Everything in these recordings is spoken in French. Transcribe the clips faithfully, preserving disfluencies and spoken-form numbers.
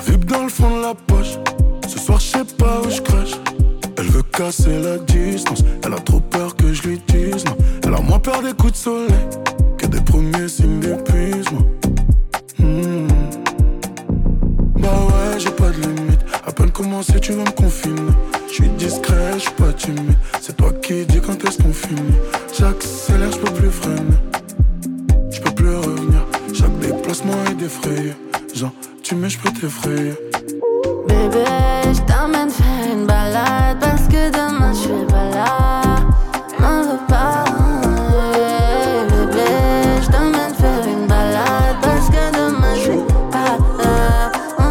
vibre dans le fond de la poche. Ce soir je sais pas où je crache. Elle veut casser la distance. Elle a trop peur que je lui dise non. Elle a moins peur des coups de soleil que des premiers signes d'épuisement. Mmh. Bah ouais, j'ai pas de limite. À peine commencé, tu vas me confiner. J'suis discret, j'suis pas timide. C'est toi qui dis quand est-ce qu'on finit. J'accélère, j'peux plus freiner. J'peux plus revenir. Chaque déplacement est défrayé. Genre, tu m'aimes, j'peux t'effrayer. Bébé, j't'emmène faire une balade. Parce que demain j'suis pas là. M'en veux pas. Bébé, j't'emmène faire une balade. Parce que demain j'suis pas là.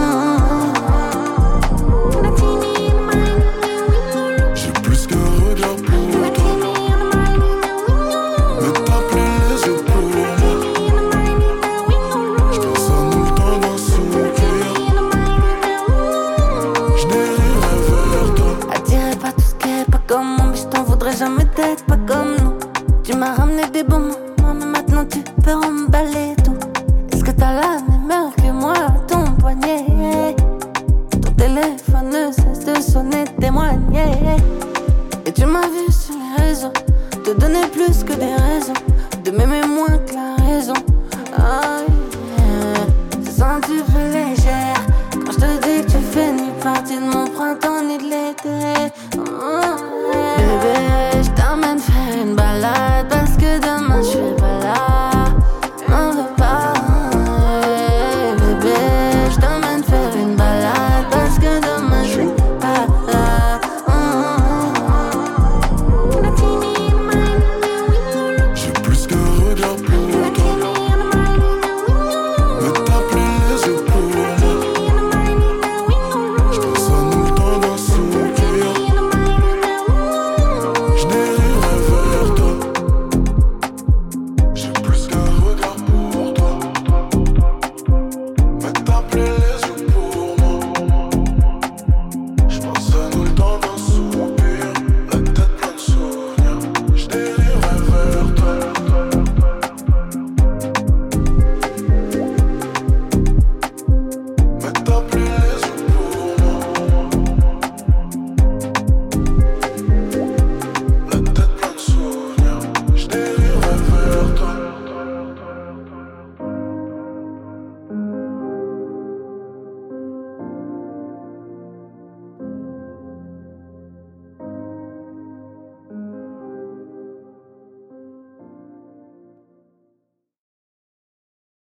J'ai plus qu'un regard pour toi. Mais t'as plein les yeux pour moi. J'pense à nous le temps d'un sourire. J'dériverai vers toi. Attiré par tout ce qui est pas comme moi. Mais j't'en voudrais jamais d'être pas comme nous. Tu m'as ramené des bons moments. Mais maintenant tu peux remballer tout. Est-ce que t'as la même heure que moi à ton poignet? Ton téléphone ne cesse de sonner, témoigner. Et tu m'as vu sur les réseaux te donner plus que des raisons de m'aimer moins que la raison. Oh yeah. Je sens tu fais légère quand je te dis que tu fais ni partie de mon printemps ni de l'été.